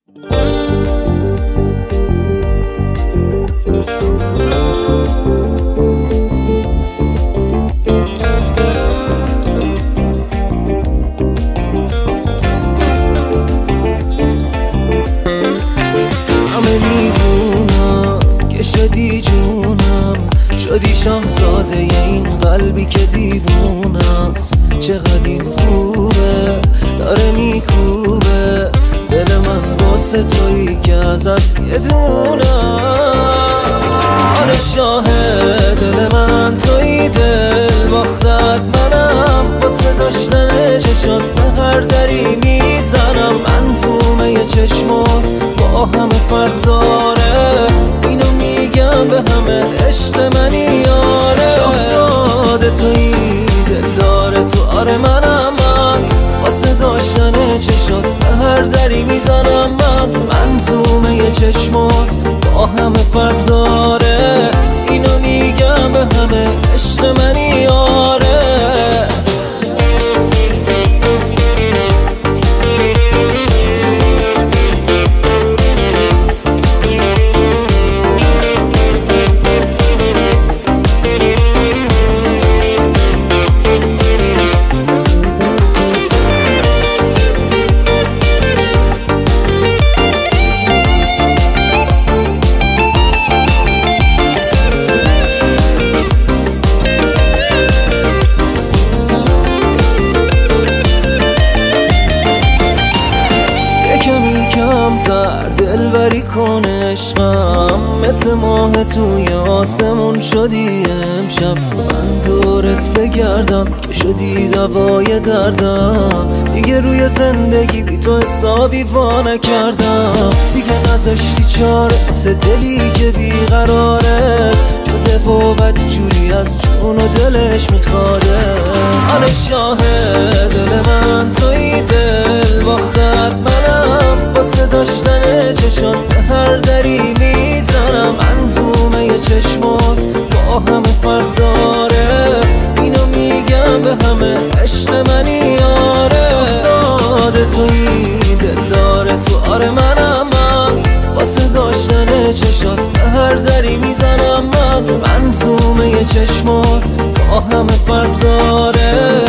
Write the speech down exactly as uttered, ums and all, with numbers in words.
همه میدونم که شدی جونم، شدی شاهزاده این قلبی که دیوونم. چقدر این خوبه داره میکوبه دل من واسه تویی که ازت یه دونم. آره شاهد دل من تویی، دل باختت منم، واسه داشتن چشات به هر دری میزنم. من تو می چشمات با همه فرق داره، اینو میگم به همه عشق منی یاره. شاهزاده تویی دل داره تو، آره منم من، واسه داشتن چشات به هر دری میزنم. من من تو می چشمات با همه فرق داره، اینو میگم به همه عشق منی یاره. کمی کمتر دلبری کن عشقم، مثل ماه توی آسمون شدی امشب. من دورت بگردم که شدی دوای دردم، دیگه روی زندگی بی تو حسابی وا نکردم. دیگه نذاشتی چاره واسه دلی که بیقراره، شده و بدجوری از جون و دلش میخواره. آره شاهد دل من تویی، دل باختت منم، واسه داشتن چشات به هر دری میزنم. من تو می چشمات با همه فرق داره، اینو میگم به همه عشق منی یاره. شاهزاده تویی دل داره تو، آره منم من، واسه داشتن چشات به هر دری میزنم. من من تو می چشمات با همه فرق داره،